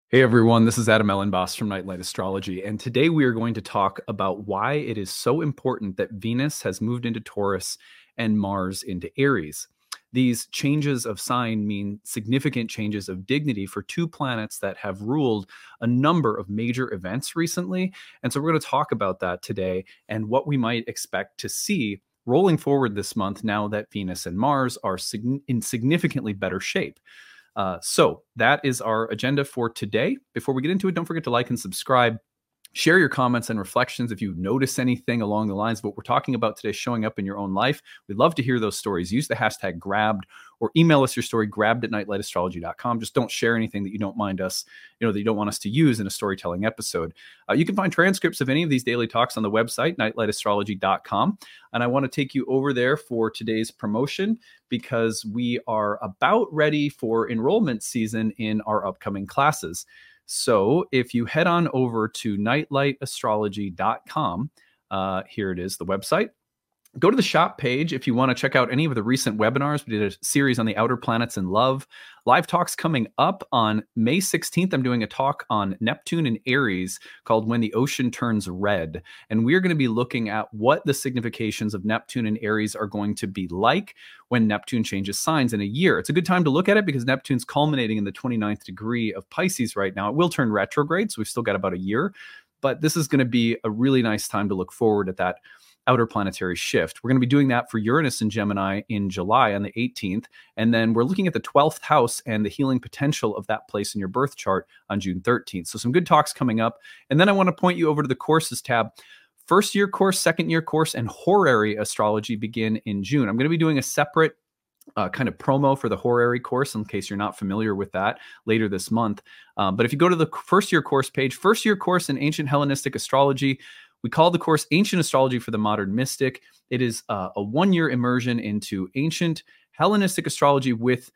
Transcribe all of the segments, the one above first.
Hey everyone, this is Adam Ellenboss from Nightlight Astrology, and today we are going to talk about why it is so important that Venus has moved into Taurus and Mars into Aries. These changes of sign mean significant changes of dignity for two planets that have ruled a number of major events recently. And so we're going to talk about that today and what we might expect to see rolling forward this month now that Venus and Mars are in significantly better shape. So that is our agenda for today. Before we get into it, don't forget to like and subscribe. Share your comments and reflections if you notice anything along the lines of what we're talking about today showing up in your own life. We'd love to hear those stories. Use the hashtag grabbed or email us your story, grabbed@nightlightastrology.com. Just don't share anything that you don't mind us, that you don't want us to use in a storytelling episode. You can find transcripts of any of these daily talks on the website, nightlightastrology.com. And I want to take you over there for today's promotion because we are about ready for enrollment season in our upcoming classes. So if you head on over to nightlightastrology.com, here it is, the website. Go to the shop page if you want to check out any of the recent webinars. We did a series on the outer planets and love. Live talks coming up on May 16th. I'm doing a talk on Neptune and Aries called When the Ocean Turns Red. And we're going to be looking at what the significations of Neptune and Aries are going to be like when Neptune changes signs in a year. It's a good time to look at it because Neptune's culminating in the 29th degree of Pisces right now. It will turn retrograde, so we've still got about a year. But this is going to be a really nice time to look forward at that outer planetary shift. We're going to be doing that for Uranus and Gemini in July on the 18th. And then we're looking at the 12th house and the healing potential of that place in your birth chart on June 13th. So some good talks coming up. And then I want to point you over to the courses tab. First year course, second year course, and horary astrology begin in June. I'm going to be doing a separate kind of promo for the horary course in case you're not familiar with that later this month. But if you go to the first year course page, first year course in ancient Hellenistic astrology, we call the course Ancient Astrology for the Modern Mystic. It is a one-year immersion into ancient Hellenistic astrology with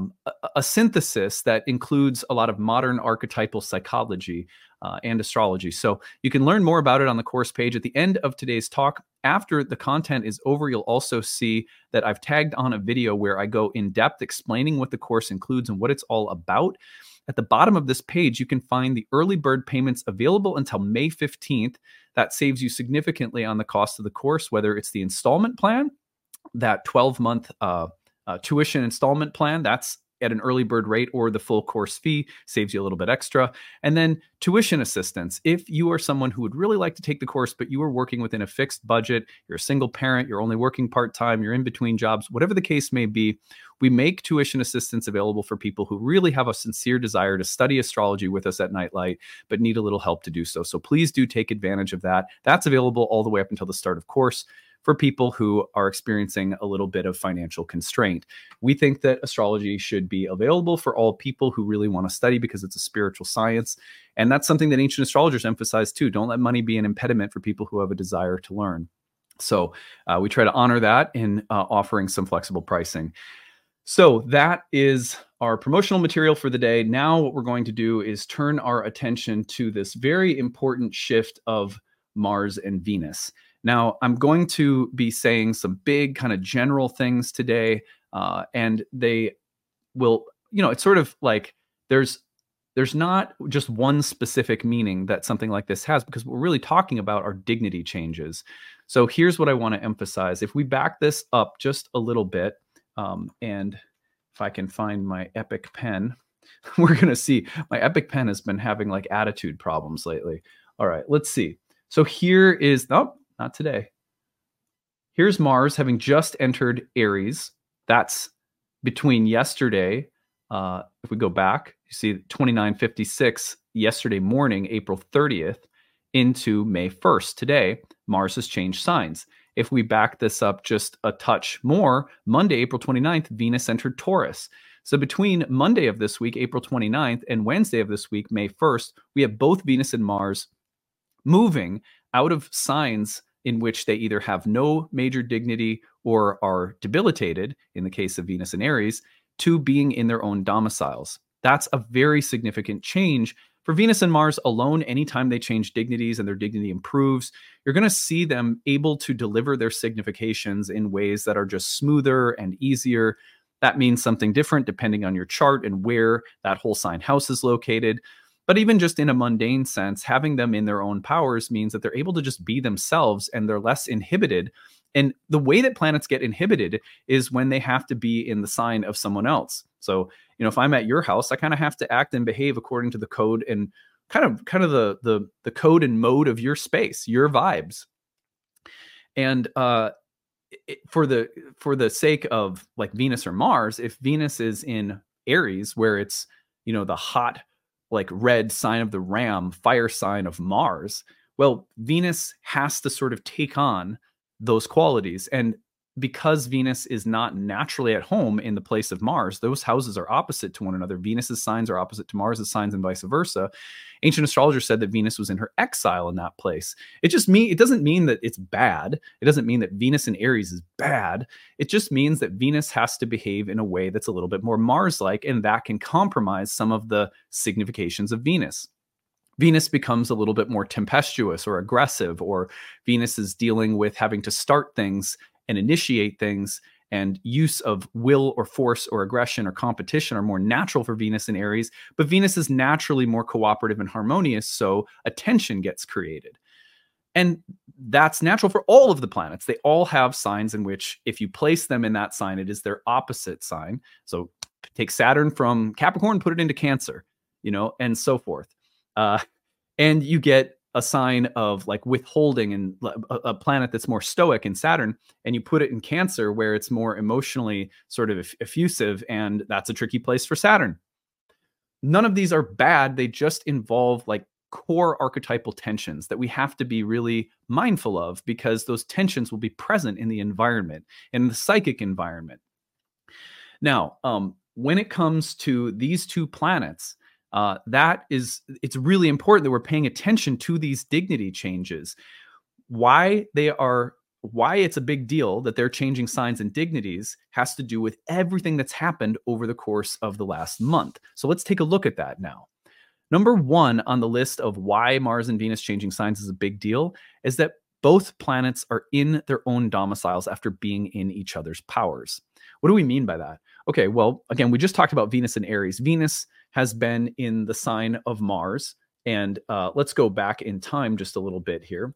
a synthesis that includes a lot of modern archetypal psychology and astrology. So you can learn more about it on the course page. At the end of today's talk, after the content is over, you'll also see that I've tagged on a video where I go in depth explaining what the course includes and what it's all about. At the bottom of this page, you can find the early bird payments available until May 15th. That saves you significantly on the cost of the course, whether it's the installment plan, that 12-month tuition installment plan, that's at an early bird rate, or the full course fee saves you a little bit extra. And then tuition assistance. If you are someone who would really like to take the course, but you are working within a fixed budget, you're a single parent, you're only working part-time, you're in between jobs, whatever the case may be, we make tuition assistance available for people who really have a sincere desire to study astrology with us at Nightlight, but need a little help to do so. So please do take advantage of that. That's available all the way up until the start of course for people who are experiencing a little bit of financial constraint. We think that astrology should be available for all people who really want to study because it's a spiritual science. And that's something that ancient astrologers emphasize too. Don't let money be an impediment for people who have a desire to learn. So we try to honor that in offering some flexible pricing. So that is our promotional material for the day. Now what we're going to do is turn our attention to this very important shift of Mars and Venus. Now, I'm going to be saying some big kind of general things today, and they will, it's sort of like there's not just one specific meaning that something like this has, because what we're really talking about are dignity changes. So here's what I want to emphasize. If we back this up just a little bit, and if I can find my Epic pen, we're going to see my Epic pen has been having like attitude problems lately. All right, let's see. So here is, not today. Here's Mars having just entered Aries. That's between yesterday. If we go back, you see 2956 yesterday morning, April 30th, into May 1st. Today, Mars has changed signs. If we back this up just a touch more, Monday, April 29th, Venus entered Taurus. So between Monday of this week, April 29th, and Wednesday of this week, May 1st, we have both Venus and Mars moving out of signs in which they either have no major dignity or are debilitated, in the case of Venus and Aries, to being in their own domiciles. That's a very significant change. For Venus and Mars alone, anytime they change dignities and their dignity improves, you're going to see them able to deliver their significations in ways that are just smoother and easier. That means something different depending on your chart and where that whole sign house is located. But even just in a mundane sense, having them in their own powers means that they're able to just be themselves and they're less inhibited. And the way that planets get inhibited is when they have to be in the sign of someone else. So, if I'm at your house, I kind of have to act and behave according to the code and kind of the code and mode of your space, your vibes. And for the sake of like Venus or Mars, if Venus is in Aries, where it's, the hot, like red sign of the ram, fire sign of Mars, well, Venus has to sort of take on those qualities. And because Venus is not naturally at home in the place of Mars, those houses are opposite to one another. Venus's signs are opposite to Mars's signs and vice versa. Ancient astrologers said that Venus was in her exile in that place. It doesn't mean that it's bad. It doesn't mean that Venus in Aries is bad. It just means that Venus has to behave in a way that's a little bit more Mars-like, and that can compromise some of the significations of Venus. Venus becomes a little bit more tempestuous or aggressive, or Venus is dealing with having to start things and initiate things, and use of will or force or aggression or competition are more natural for Venus in Aries, but Venus is naturally more cooperative and harmonious, so a tension gets created. And that's natural for all of the planets. They all have signs in which if you place them in that sign, it is their opposite sign. So take Saturn from Capricorn, put it into Cancer, and so forth. And you get a sign of like withholding and a planet that's more stoic in Saturn, and you put it in Cancer where it's more emotionally sort of effusive, and that's a tricky place for Saturn. None of these are bad. They just involve like core archetypal tensions that we have to be really mindful of, because those tensions will be present in the environment, in the psychic environment. Now, when it comes to these two planets, it's really important that we're paying attention to these dignity changes. Why it's a big deal that they're changing signs and dignities has to do with everything that's happened over the course of the last month. So let's take a look at that now. Number one on the list of why Mars and Venus changing signs is a big deal is that both planets are in their own domiciles after being in each other's powers. What do we mean by that? Okay, well, again, we just talked about Venus and Aries. Venus has been in the sign of Mars. And let's go back in time just a little bit here.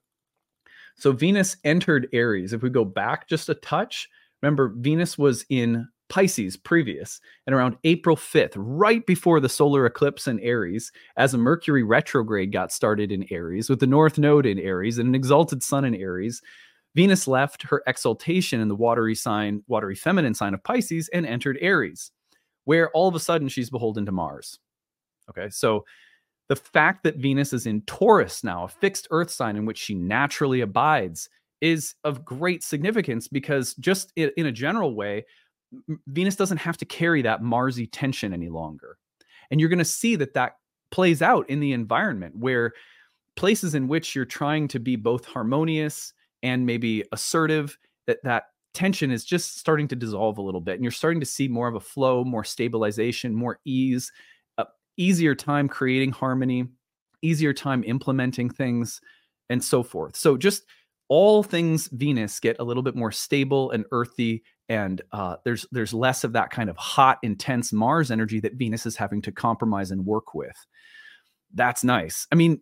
So Venus entered Aries. If we go back just a touch, remember Venus was in Pisces previous, and around April 5th, right before the solar eclipse in Aries, as a Mercury retrograde got started in Aries, with the North Node in Aries and an exalted sun in Aries, Venus left her exaltation in the watery feminine sign of Pisces and entered Aries, where all of a sudden she's beholden to Mars. Okay, so the fact that Venus is in Taurus now, a fixed earth sign in which she naturally abides, is of great significance, because just in a general way, Venus doesn't have to carry that Marsy tension any longer. And you're going to see that plays out in the environment, where places in which you're trying to be both harmonious and maybe assertive, that tension is just starting to dissolve a little bit. And you're starting to see more of a flow, more stabilization, more ease, easier time creating harmony, easier time implementing things, and so forth. So just all things Venus get a little bit more stable and earthy, and there's less of that kind of hot, intense Mars energy that Venus is having to compromise and work with. That's nice. I mean,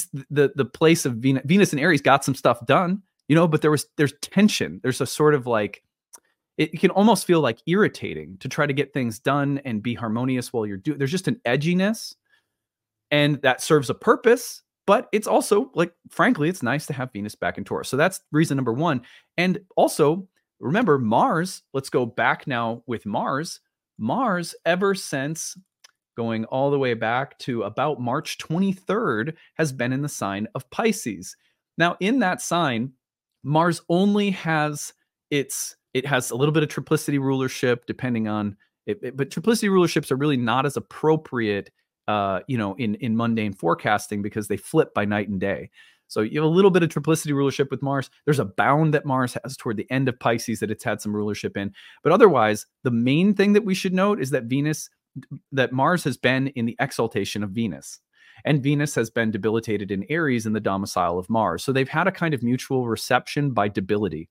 the place of Venus and Aries got some stuff done, but there's tension. There's a sort of like, it can almost feel like irritating to try to get things done and be harmonious while you're doing. There's just an edginess, and that serves a purpose. But it's also, like, frankly, it's nice to have Venus back in Taurus. So that's reason number one. And also, remember, Mars, let's go back now with Mars. Mars, ever since going all the way back to about March 23rd, has been in the sign of Pisces. Now, in that sign, Mars only has it has a little bit of triplicity rulership, depending on it, but triplicity rulerships are really not as appropriate in mundane forecasting, because they flip by night and day. So you have a little bit of triplicity rulership with Mars. There's a bound that Mars has toward the end of Pisces that it's had some rulership in. But otherwise, the main thing that we should note is that Mars has been in the exaltation of Venus. And Venus has been debilitated in Aries in the domicile of Mars. So they've had a kind of mutual reception by debility.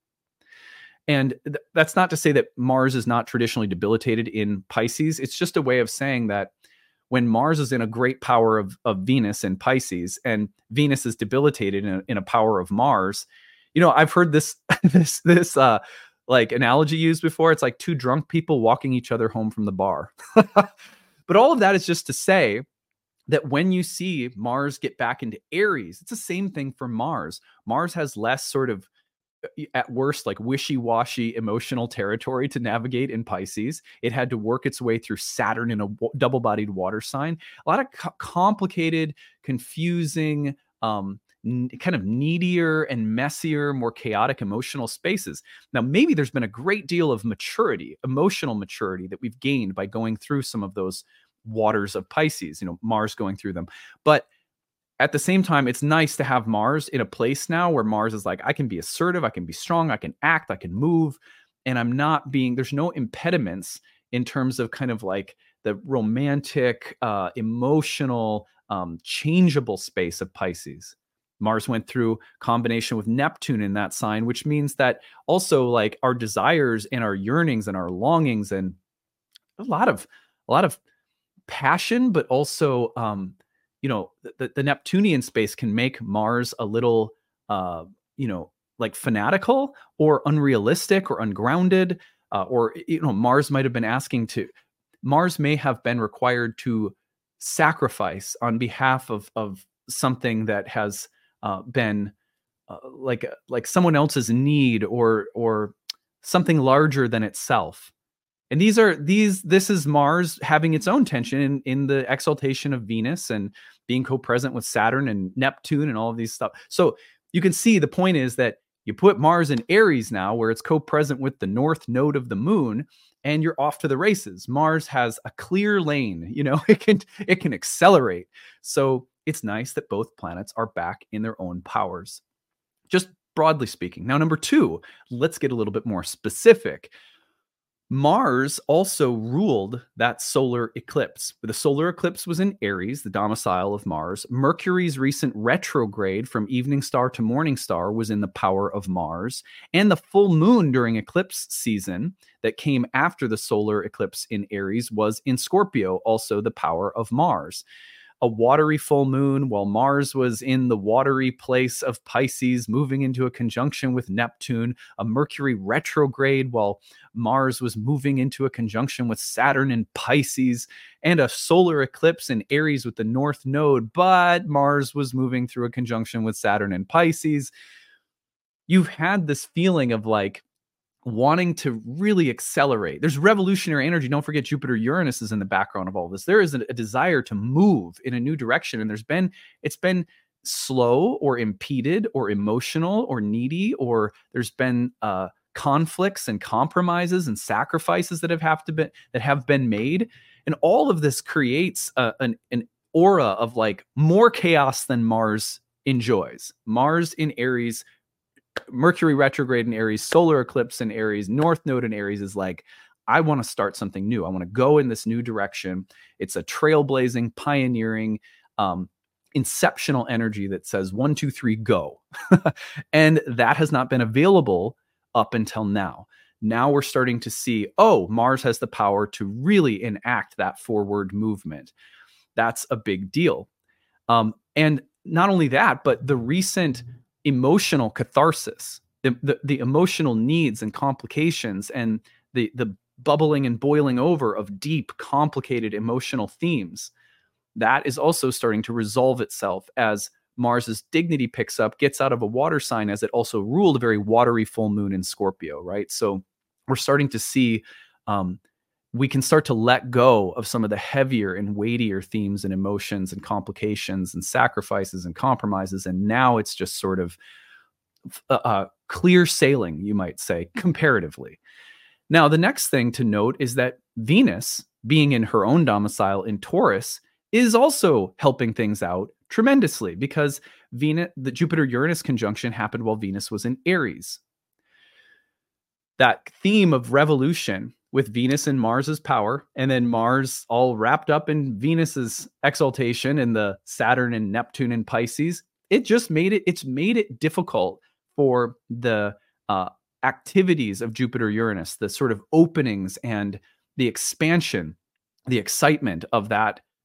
And that's not to say that Mars is not traditionally debilitated in Pisces. It's just a way of saying that when Mars is in a great power of Venus in Pisces, and Venus is debilitated in a power of Mars. I've heard this this like analogy used before. It's like two drunk people walking each other home from the bar. But all of that is just to say that when you see Mars get back into Aries, it's the same thing for Mars. Mars has less sort of, at worst, like wishy-washy emotional territory to navigate in Pisces. It had to work its way through Saturn in a double-bodied water sign. A lot of complicated, confusing, kind of needier and messier, more chaotic emotional spaces. Now, maybe there's been a great deal of maturity, emotional maturity, that we've gained by going through some of those waters of Pisces, Mars going through them. But at the same time, it's nice to have Mars in a place now where Mars is like, I can be assertive, I can be strong, I can act, I can move, and there's no impediments in terms of kind of like the romantic, emotional, changeable space of Pisces. Mars went through combination with Neptune in that sign, which means that also like our desires and our yearnings and our longings and a lot of passion, but also the Neptunian space can make Mars a little like fanatical or unrealistic or ungrounded, or Mars may have been required to sacrifice on behalf of something that has been like someone else's need or something larger than itself. And this is Mars having its own tension in the exaltation of Venus and being co-present with Saturn and Neptune and all of these stuff. So you can see the point is that you put Mars in Aries now, where it's co-present with the north node of the moon, and you're off to the races. Mars has a clear lane, it can accelerate. So it's nice that both planets are back in their own powers, just broadly speaking. Now, number 2, let's get a little bit more specific. Mars also ruled that solar eclipse. The solar eclipse was in Aries, the domicile of Mars. Mercury's recent retrograde from evening star to morning star was in the power of Mars. And the full moon during eclipse season that came after the solar eclipse in Aries was in Scorpio, also the power of Mars. A watery full moon while Mars was in the watery place of Pisces, moving into a conjunction with Neptune, a Mercury retrograde while Mars was moving into a conjunction with Saturn in Pisces, and a solar eclipse in Aries with the North Node, but Mars was moving through a conjunction with Saturn in Pisces. You've had this feeling of like wanting to really accelerate. There's revolutionary energy. Don't forget Jupiter Uranus is in the background of all this. There is a desire to move in a new direction, and it's been slow or impeded or emotional or needy, or there's been conflicts and compromises and sacrifices that have been made, and all of this creates an aura of like more chaos than Mars enjoys. Mars in Aries, Mercury retrograde in Aries, solar eclipse in Aries, North Node in Aries is like, I want to start something new. I want to go in this new direction. It's a trailblazing, pioneering, inceptional energy that says 1, 2, 3, go. And that has not been available up until now. Now we're starting to see, Mars has the power to really enact that forward movement. That's a big deal. And not only that, but the recent emotional catharsis, the emotional needs and complications, and the bubbling and boiling over of deep, complicated emotional themes, that is also starting to resolve itself as Mars's dignity picks up, gets out of a water sign, as it also ruled a very watery full moon in Scorpio, right? So we're starting to see we can start to let go of some of the heavier and weightier themes and emotions and complications and sacrifices and compromises. And now it's just sort of clear sailing, you might say, comparatively. Now, the next thing to note is that Venus, being in her own domicile in Taurus, is also helping things out tremendously, because the Jupiter-Uranus conjunction happened while Venus was in Aries. That theme of revolution with Venus and Mars's power, and then Mars all wrapped up in Venus's exaltation and the Saturn and Neptune and Pisces, it's made it difficult for the activities of Jupiter-Uranus, the sort of openings and the expansion, the excitement of that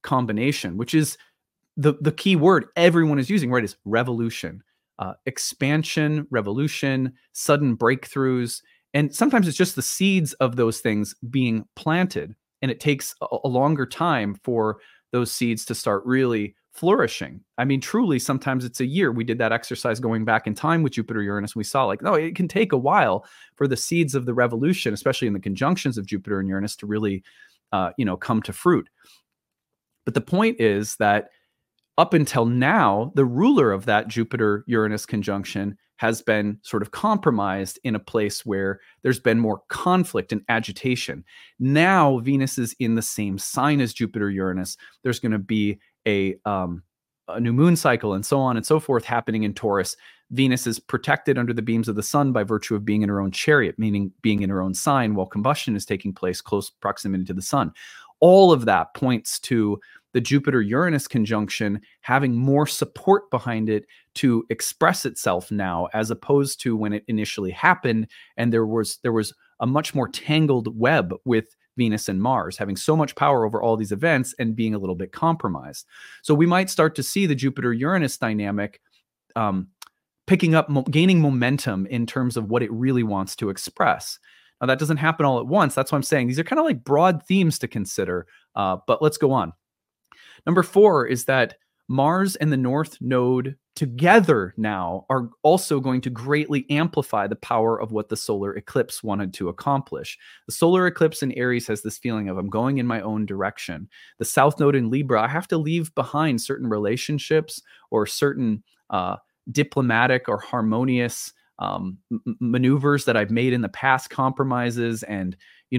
combination, which is the key word everyone is using, right, is revolution, expansion, revolution, sudden breakthroughs. And sometimes it's just the seeds of those things being planted. And it takes a longer time for those seeds to start really flourishing. I mean, truly, sometimes it's a year. We did that exercise going back in time with Jupiter, Uranus. And we saw like, no, it can take a while for the seeds of the revolution, especially in the conjunctions of Jupiter and Uranus, to really, come to fruit. But the point is that up until now, the ruler of that Jupiter-Uranus conjunction has been sort of compromised in a place where there's been more conflict and agitation. Now, Venus is in the same sign as Jupiter-Uranus. There's going to be a new moon cycle and so on and so forth happening in Taurus. Venus is protected under the beams of the sun by virtue of being in her own chariot, meaning being in her own sign while combustion is taking place close proximity to the sun. All of that points to the Jupiter-Uranus conjunction having more support behind it to express itself now, as opposed to when it initially happened, and there was a much more tangled web with Venus and Mars having so much power over all these events and being a little bit compromised. So we might start to see the Jupiter-Uranus dynamic picking up, gaining momentum in terms of what it really wants to express. Now, that doesn't happen all at once. That's why I'm saying these are kind of like broad themes to consider, but let's go on. Number 4 is that Mars and the North Node together now are also going to greatly amplify the power of what the solar eclipse wanted to accomplish. The solar eclipse in Aries has this feeling of I'm going in my own direction. The South Node in Libra, I have to leave behind certain relationships or certain diplomatic or harmonious maneuvers that I've made in the past, compromises, and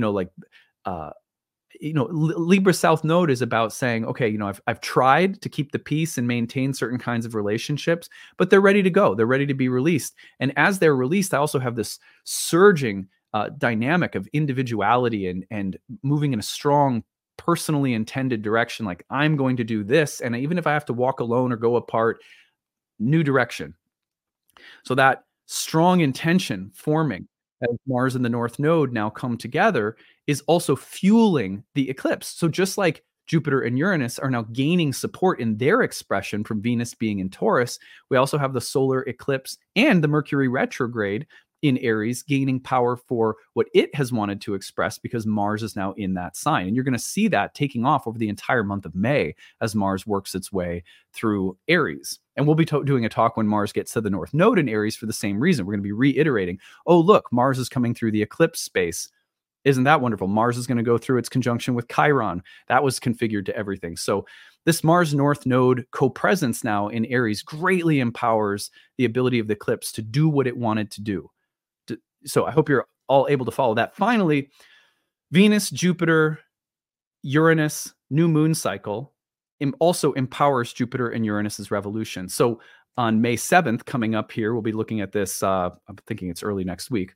Libra South Node is about saying, okay, I've tried to keep the peace and maintain certain kinds of relationships, but they're ready to go. They're ready to be released. And as they're released, I also have this surging dynamic of individuality and moving in a strong, personally intended direction. Like, I'm going to do this. And even if I have to walk alone or go apart, new direction. So that strong intention forming as Mars and the North Node now come together is also fueling the eclipse. So just like Jupiter and Uranus are now gaining support in their expression from Venus being in Taurus, we also have the solar eclipse and the Mercury retrograde in Aries gaining power for what it has wanted to express because Mars is now in that sign. And you're going to see that taking off over the entire month of May as Mars works its way through Aries. And we'll be doing a talk when Mars gets to the North Node in Aries for the same reason. We're going to be reiterating, oh, look, Mars is coming through the eclipse space. Isn't that wonderful? Mars is going to go through its conjunction with Chiron. That was configured to everything. So this Mars North Node co-presence now in Aries greatly empowers the ability of the eclipse to do what it wanted to do. So I hope you're all able to follow that. Finally, Venus, Jupiter, Uranus, new moon cycle also empowers Jupiter and Uranus's revolution. So on May 7th, coming up here, we'll be looking at this. I'm thinking it's early next week.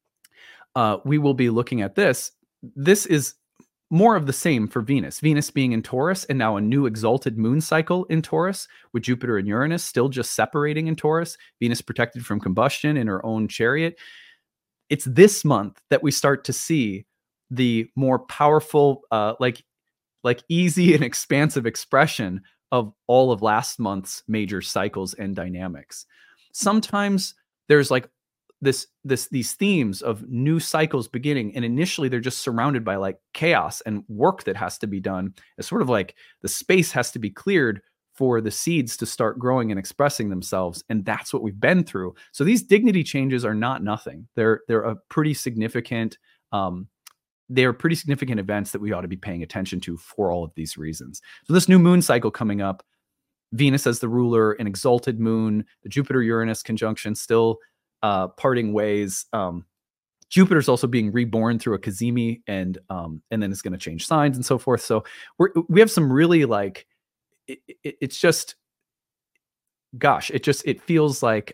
We will be looking at this. This is more of the same for Venus. Venus being in Taurus and now a new exalted moon cycle in Taurus with Jupiter and Uranus still just separating in Taurus. Venus protected from combustion in her own chariot. It's this month that we start to see the more powerful, like easy and expansive expression of all of last month's major cycles and dynamics. Sometimes there's like these themes of new cycles beginning, and initially they're just surrounded by like chaos and work that has to be done. It's sort of like the space has to be cleared for the seeds to start growing and expressing themselves. And that's what we've been through. So these dignity changes are not nothing. They're a pretty significant, they are pretty significant events that we ought to be paying attention to for all of these reasons. So this new moon cycle coming up, Venus as the ruler, an exalted moon, the Jupiter-Uranus conjunction still parting ways. Jupiter's also being reborn through a cazimi, and then it's going to change signs and so forth. So we have some really like, it's just, gosh, it feels like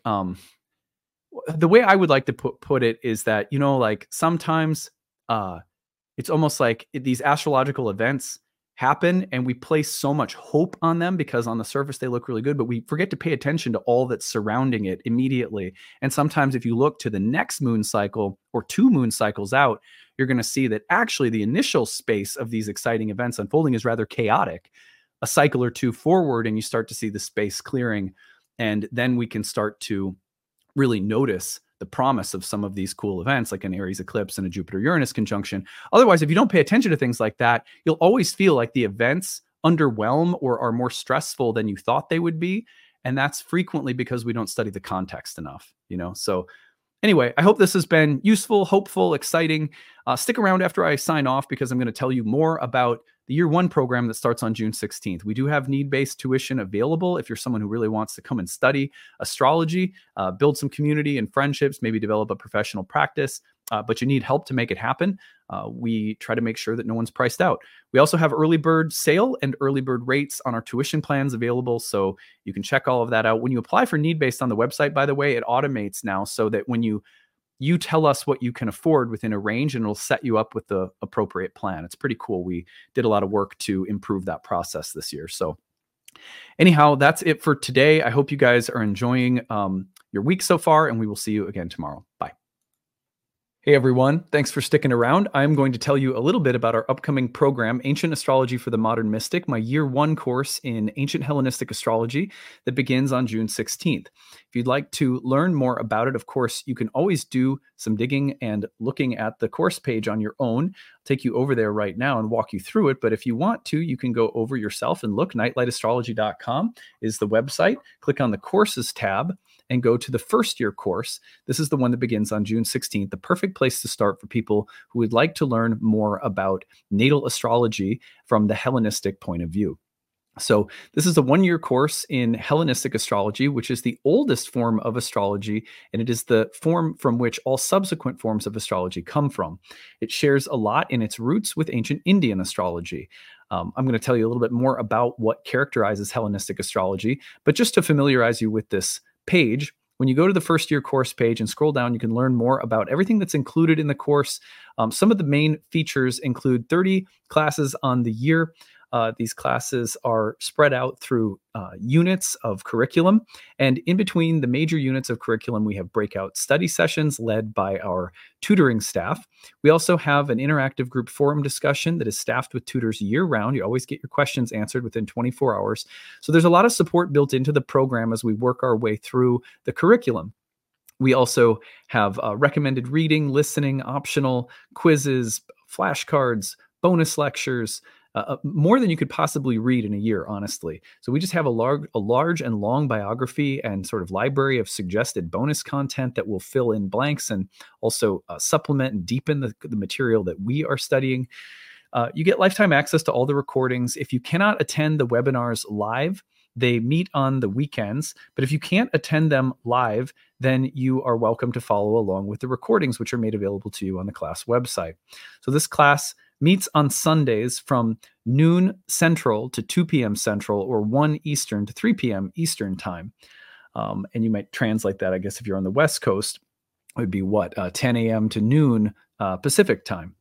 the way I would like to put it is that, like sometimes it's almost like these astrological events happen and we place so much hope on them because on the surface they look really good, but we forget to pay attention to all that's surrounding it immediately. And sometimes if you look to the next moon cycle or 2 moon cycles out, you're going to see that actually the initial space of these exciting events unfolding is rather chaotic. a cycle or two forward and you start to see the space clearing. And then we can start to really notice the promise of some of these cool events, like an Aries eclipse and a Jupiter-Uranus conjunction. Otherwise, if you don't pay attention to things like that, you'll always feel like the events underwhelm or are more stressful than you thought they would be. And that's frequently because we don't study the context enough, So anyway, I hope this has been useful, hopeful, exciting. Stick around after I sign off because I'm going to tell you more about the Year 1 program that starts on June 16th. We do have need-based tuition available if you're someone who really wants to come and study astrology, build some community and friendships, maybe develop a professional practice, but you need help to make it happen. We try to make sure that no one's priced out. We also have early bird sale and early bird rates on our tuition plans available, so you can check all of that out. When you apply for need-based on the website, by the way, it automates now so that when you tell us what you can afford within a range and it'll set you up with the appropriate plan. It's pretty cool. We did a lot of work to improve that process this year. So anyhow, that's it for today. I hope you guys are enjoying your week so far, and we will see you again tomorrow. Bye. Hey everyone, thanks for sticking around. I'm going to tell you a little bit about our upcoming program, Ancient Astrology for the Modern Mystic, my Year 1 course in Ancient Hellenistic Astrology that begins on June 16th. If you'd like to learn more about it, of course, you can always do some digging and looking at the course page on your own. I'll take you over there right now and walk you through it. But if you want to, you can go over yourself and look. Nightlightastrology.com is the website. Click on the courses tab and go to the first year course. This is the one that begins on June 16th, the perfect place to start for people who would like to learn more about natal astrology from the Hellenistic point of view. So this is a 1-year course in Hellenistic astrology, which is the oldest form of astrology, and it is the form from which all subsequent forms of astrology come from. It shares a lot in its roots with ancient Indian astrology. I'm going to tell you a little bit more about what characterizes Hellenistic astrology, but just to familiarize you with this page, when you go to the first year course page and scroll down, you can learn more about everything that's included in the course. Some of the main features include 30 classes on the year. These classes are spread out through units of curriculum. And in between the major units of curriculum, we have breakout study sessions led by our tutoring staff. We also have an interactive group forum discussion that is staffed with tutors year-round. You always get your questions answered within 24 hours. So there's a lot of support built into the program as we work our way through the curriculum. We also have recommended reading, listening, optional quizzes, flashcards, bonus lectures, more than you could possibly read in a year, honestly. So we just have a large and long biography and sort of library of suggested bonus content that will fill in blanks and also supplement and deepen the material that we are studying. You get lifetime access to all the recordings. If you cannot attend the webinars live, they meet on the weekends, but if you can't attend them live, then you are welcome to follow along with the recordings, which are made available to you on the class website. So this class meets on Sundays from noon Central to 2 p.m. Central, or 1 Eastern to 3 p.m. Eastern time. And you might translate that, I guess, if you're on the West Coast, it would be 10 a.m. to noon Pacific time.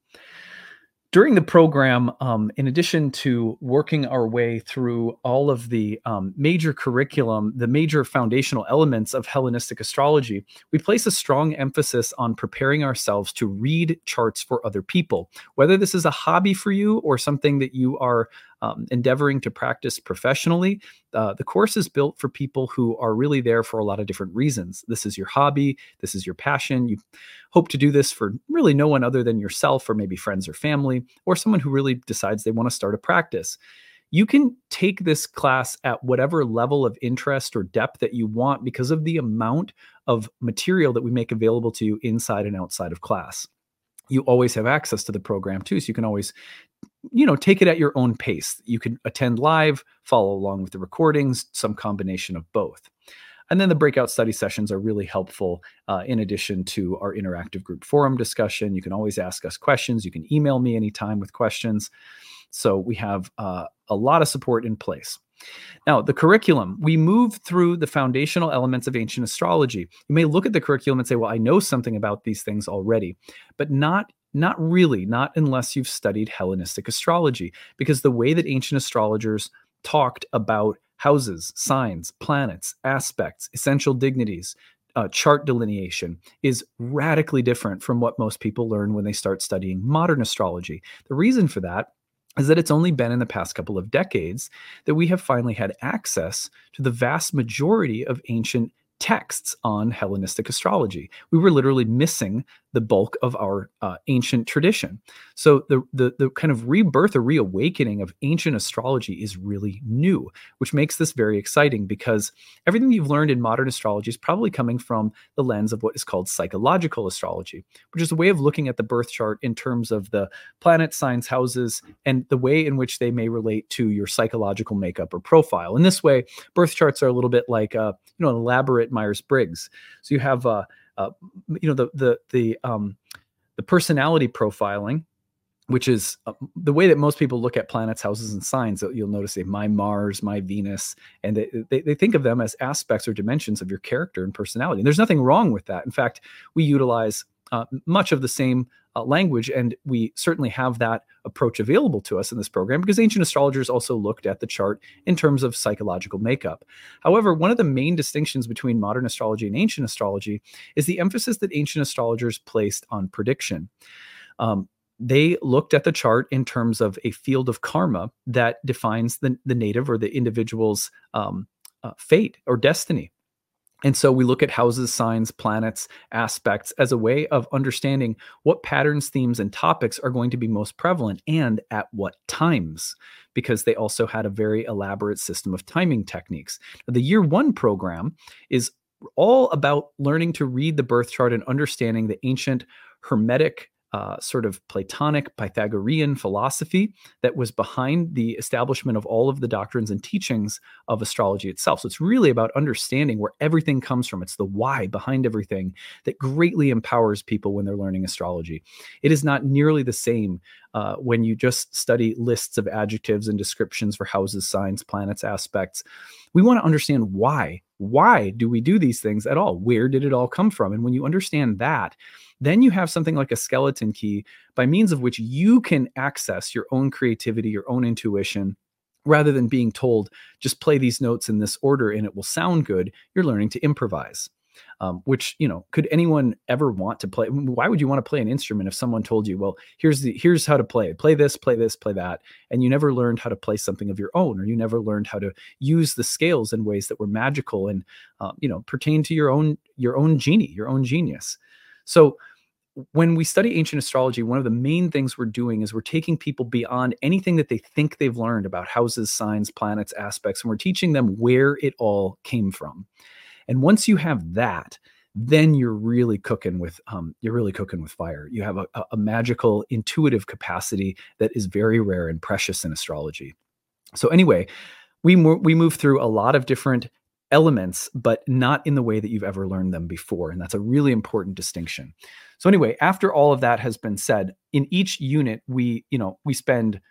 During the program, in addition to working our way through all of the major curriculum, the major foundational elements of Hellenistic astrology, we place a strong emphasis on preparing ourselves to read charts for other people. Whether this is a hobby for you or something that you are endeavoring to practice professionally, the course is built for people who are really there for a lot of different reasons. This is your hobby. This is your passion. You hope to do this for really no one other than yourself, or maybe friends or family, or someone who really decides they want to start a practice. You can take this class at whatever level of interest or depth that you want because of the amount of material that we make available to you inside and outside of class. You always have access to the program too, so you can always take it at your own pace. You can attend live, follow along with the recordings, some combination of both. And then the breakout study sessions are really helpful in addition to our interactive group forum discussion. You can always ask us questions. You can email me anytime with questions. So we have a lot of support in place. Now, the curriculum, we move through the foundational elements of ancient astrology. You may look at the curriculum and say, well, I know something about these things already, but not really, not unless you've studied Hellenistic astrology, because the way that ancient astrologers talked about houses, signs, planets, aspects, essential dignities, chart delineation is radically different from what most people learn when they start studying modern astrology. The reason for that is that it's only been in the past couple of decades that we have finally had access to the vast majority of ancient texts on Hellenistic astrology. We were literally missing the bulk of our ancient tradition. So the kind of rebirth or reawakening of ancient astrology is really new, which makes this very exciting because everything you've learned in modern astrology is probably coming from the lens of what is called psychological astrology, which is a way of looking at the birth chart in terms of the planet, signs, houses, and the way in which they may relate to your psychological makeup or profile. In this way, birth charts are a little bit like an elaborate Myers-Briggs. So you have the personality profiling, which is the way that most people look at planets, houses, and signs. You'll notice my Mars, my Venus, and they think of them as aspects or dimensions of your character and personality. And there's nothing wrong with that. In fact, we utilize much of the same language, and we certainly have that approach available to us in this program because ancient astrologers also looked at the chart in terms of psychological makeup. However, one of the main distinctions between modern astrology and ancient astrology is the emphasis that ancient astrologers placed on prediction. They looked at the chart in terms of a field of karma that defines the native or the individual's fate or destiny. And so we look at houses, signs, planets, aspects as a way of understanding what patterns, themes, and topics are going to be most prevalent and at what times, because they also had a very elaborate system of timing techniques. The year one program is all about learning to read the birth chart and understanding the ancient Hermetic sort of Platonic Pythagorean philosophy that was behind the establishment of all of the doctrines and teachings of astrology itself. So it's really about understanding where everything comes from. It's the why behind everything that greatly empowers people when they're learning astrology. It is not nearly the same when you just study lists of adjectives and descriptions for houses, signs, planets, aspects. We want to understand why. Why do we do these things at all? Where did it all come from? And when you understand that, then you have something like a skeleton key by means of which you can access your own creativity, your own intuition, rather than being told, just play these notes in this order and it will sound good. You're learning to improvise, which, could anyone ever want to play? Why would you want to play an instrument if someone told you, well, here's how to play this, play that, and you never learned how to play something of your own, or you never learned how to use the scales in ways that were magical and, pertain to your own genie, your own genius. So when we study ancient astrology, one of the main things we're doing is we're taking people beyond anything that they think they've learned about houses, signs, planets, aspects, and we're teaching them where it all came from. And once you have that, then you're really cooking with fire. You have a magical, intuitive capacity that is very rare and precious in astrology. So anyway, we move through a lot of different elements, but not in the way that you've ever learned them before. And that's a really important distinction. So anyway, after all of that has been said, in each unit, we spend,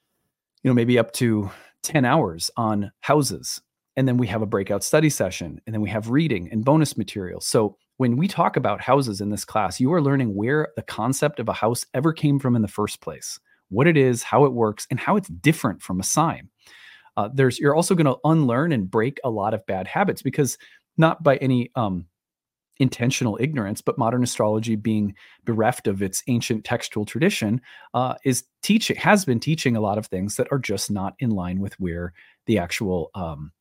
maybe up to 10 hours on houses. And then we have a breakout study session, and then we have reading and bonus material. So when we talk about houses in this class, you are learning where the concept of a house ever came from in the first place, what it is, how it works, and how it's different from a sign. You're also going to unlearn and break a lot of bad habits, because not by any intentional ignorance, but modern astrology, being bereft of its ancient textual tradition, has been teaching a lot of things that are just not in line with where the actual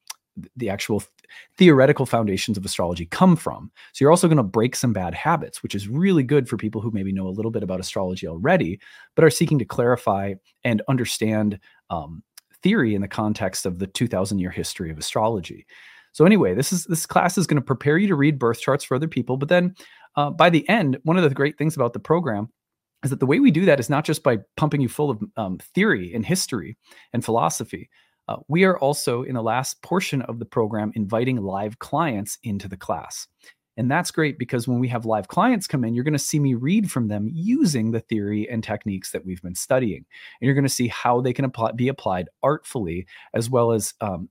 theoretical foundations of astrology come from. So you're also going to break some bad habits, which is really good for people who maybe know a little bit about astrology already, but are seeking to clarify and understand theory in the context of the 2,000-year history of astrology. So anyway, this class is going to prepare you to read birth charts for other people. But then by the end, one of the great things about the program is that the way we do that is not just by pumping you full of theory and history and philosophy. We are also, in the last portion of the program, inviting live clients into the class. And that's great, because when we have live clients come in, you're going to see me read from them using the theory and techniques that we've been studying. And you're going to see how they can be applied artfully, as well as,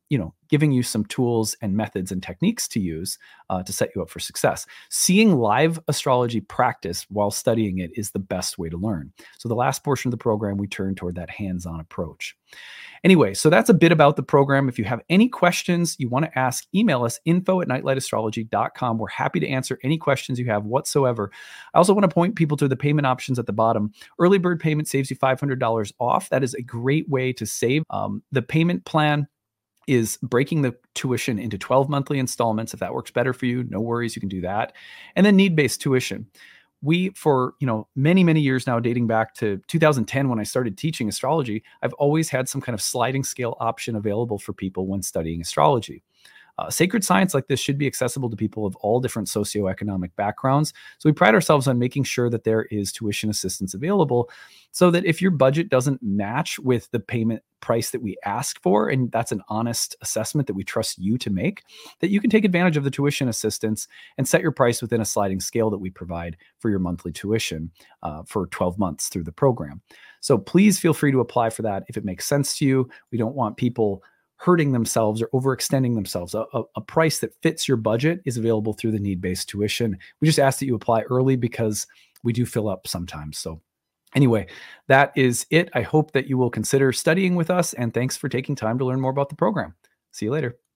giving you some tools and methods and techniques to use to set you up for success. Seeing live astrology practice while studying it is the best way to learn. So the last portion of the program, we turn toward that hands-on approach. Anyway, so that's a bit about the program. If you have any questions you want to ask, email us info@nightlightastrology.com. We're happy to answer any questions you have whatsoever. I also want to point people to the payment options at the bottom. Early bird payment saves you $500 off. That is a great way to save. The payment plan is breaking the tuition into 12 monthly installments. If that works better for you, no worries, you can do that. And then need-based tuition. We, for many, many years now, dating back to 2010 when I started teaching astrology, I've always had some kind of sliding scale option available for people when studying astrology. Sacred science like this should be accessible to people of all different socioeconomic backgrounds. So we pride ourselves on making sure that there is tuition assistance available so that if your budget doesn't match with the payment price that we ask for, and that's an honest assessment that we trust you to make, that you can take advantage of the tuition assistance and set your price within a sliding scale that we provide for your monthly tuition for 12 months through the program. So please feel free to apply for that if it makes sense to you. We don't want people hurting themselves or overextending themselves. A price that fits your budget is available through the need-based tuition. We just ask that you apply early because we do fill up sometimes. So anyway, that is it. I hope that you will consider studying with us, and thanks for taking time to learn more about the program. See you later.